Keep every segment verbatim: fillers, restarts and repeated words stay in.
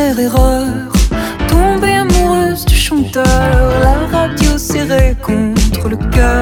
première erreur. Tombée amoureuse du chanteur, la radio serrée contre le cœur.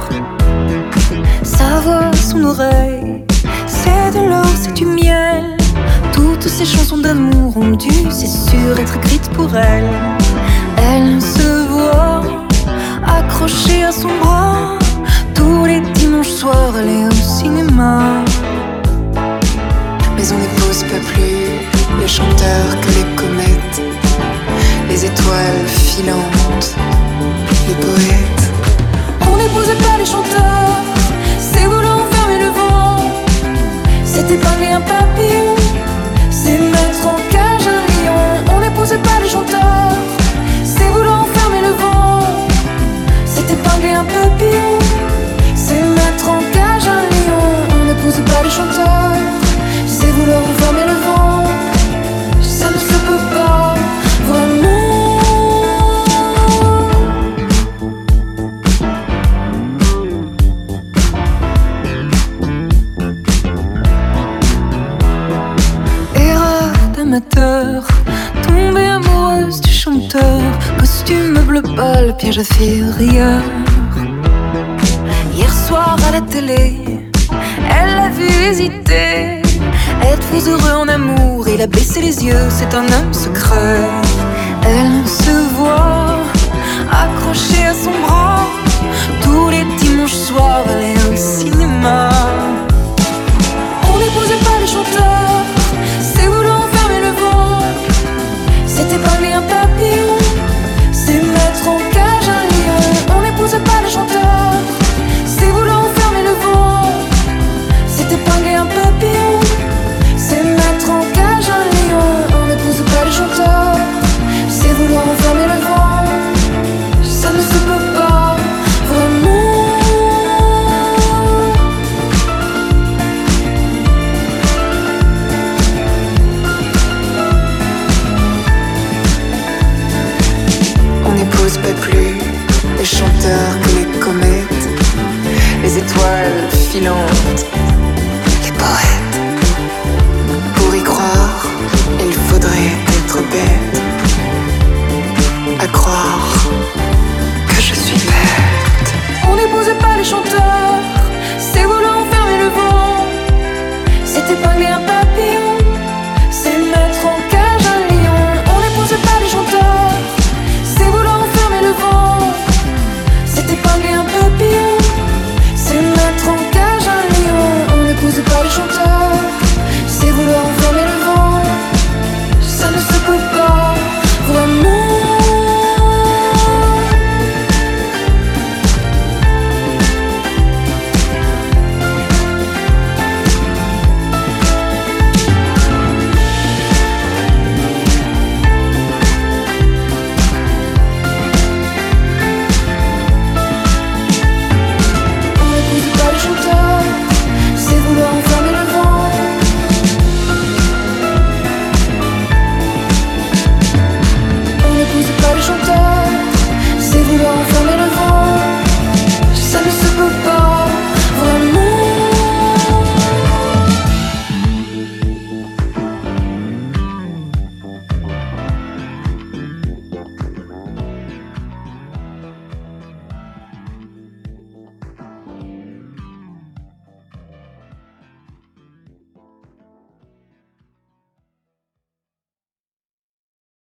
Sa voix, son oreille, c'est de l'or, c'est du miel. Toutes ces chansons d'amour ont dû, c'est sûr, être écrites pour elle. Elle se voit accrochée à son bras. Tous les dimanches soirs, elle est au cinéma. Mais on n'épouse pas plus les chanteurs que les comètes, les étoiles filantes, les poètes. On n'épouse pas les chanteurs, c'est vouloir fermer le vent. C'est épargner un papillon, c'est mettre en cage un lion. On n'épouse pas les chanteurs, c'est vouloir fermer le vent. C'est épargner un papillon, c'est mettre en cage un lion. On n'épouse pas les chanteurs, c'est vouloir fermer le vent. Ça ne se peut pas, vraiment. Erreur d'amateur, tombée amoureuse du chanteur. Costume bleu pâle, piège à ferrière. Hier soir à la télé, elle l'a vu hésiter. Êtes-vous heureux en amour? Il a baissé les yeux, c'est un homme secret. Elle se voit accrochée à son bras. Tous les dimanches soirs, elle est au cinéma. On n'épouse pas les chanteurs, c'est vouloir fermer le vent. C'est épargner un papillon, c'est mettre en cage un lion. On n'épouse pas les chanteurs, c'est vouloir fermer le vent. C'est épargner un papillon, c'est mettre en cage un lion. On n'épouse pas les chanteurs, c'est vouloir enfermer le vent. Ça ne se peut pas, vraiment. On n'épouse pas plus les chanteurs que les comètes, les étoiles filantes, les poètes. Pour y croire, il faudrait être bête, à croire que je suis bête. On n'épouse pas les chanteurs, c'est vouloir enfermer le vent. C'est épargner un papillon, c'est mettre en cage un lion. On n'épouse pas les chanteurs, c'est vouloir enfermer le vent. C'est épargner un papillon, c'est mettre en cage un lion. On n'épouse pas les chanteurs, c'est vouloir enfermer le vent. Ça ne se peut pas, vraiment. On n'épouse pas les chanteurs, c'est vouloir enfermer le vent.